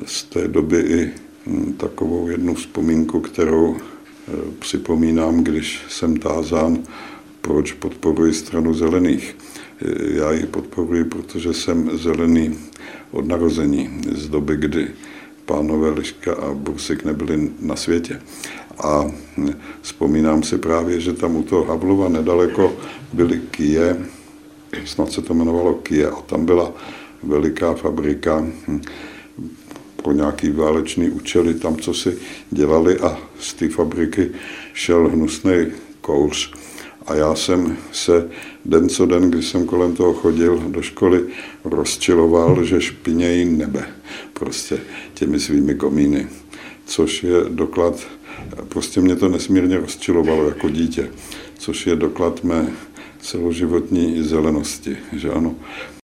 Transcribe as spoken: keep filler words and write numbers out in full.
z té doby i takovou jednu vzpomínku, kterou připomínám, když jsem tázán, proč podporuji Stranu zelených. Já ji podporuji, protože jsem zelený od narození, z doby, kdy pánové Liška a Bursík nebyli na světě. A vzpomínám si právě, že tam u toho Havlova nedaleko byly kije, snad se to jmenovalo Kia, a tam byla veliká fabrika pro nějaký válečný účely, tam co si dělali a z té fabriky šel hnusný kouř. A já jsem se den co den, když jsem kolem toho chodil do školy, rozčiloval, že špinějí nebe prostě těmi svými komíny. Což je doklad, prostě mě to nesmírně rozčilovalo jako dítě, což je doklad mé celoživotní zelenosti, že ano.